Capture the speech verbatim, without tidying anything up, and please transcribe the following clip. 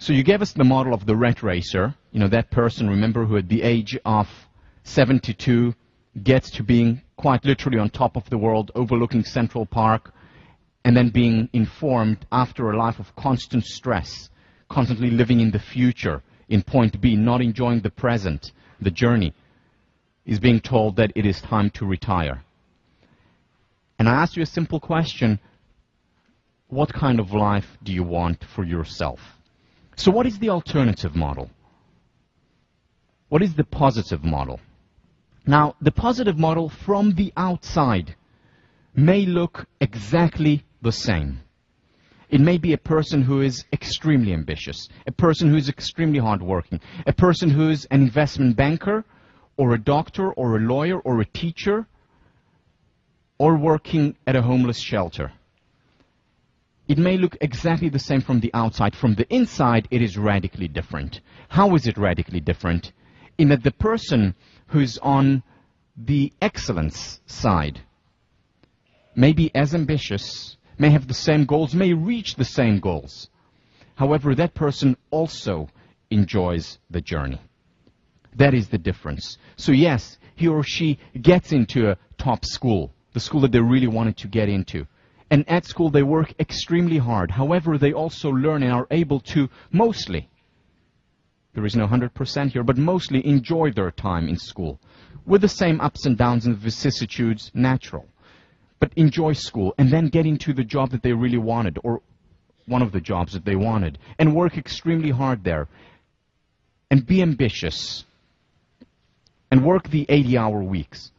So you gave us the model of the rat racer, you know, that person, remember, who at the age of seventy-two gets to being quite literally on top of the world, overlooking Central Park, and then being informed after a life of constant stress, constantly living in the future, in point B, not enjoying the present, the journey, is being told that it is time to retire. And I asked you a simple question: what kind of life do you want for yourself? So what is the alternative model? What is the positive model? Now, the positive model from the outside may look exactly the same. It may be a person who is extremely ambitious, a person who is extremely hardworking, a person who is an investment banker, or a doctor, or a lawyer, or a teacher, or working at a homeless shelter. It may look exactly the same from the outside. From the inside, it is radically different. How is it radically different? In that the person who's on the excellence side may be as ambitious, may have the same goals, may reach the same goals. However, that person also enjoys the journey. That is the difference. So yes, he or she gets into a top school, the school that they really wanted to get into. And at school they work extremely hard. However, they also learn and are able to mostly, there is no one hundred percent here, but mostly enjoy their time in school, with the same ups and downs and vicissitudes natural. But enjoy school and then get into the job that they really wanted, or one of the jobs that they wanted, and work extremely hard there, and be ambitious, and work the eighty hour weeks.